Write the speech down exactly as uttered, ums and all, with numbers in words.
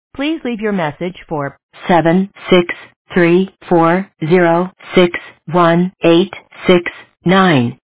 Please leave your message for seven six three four zero six one eight six nine.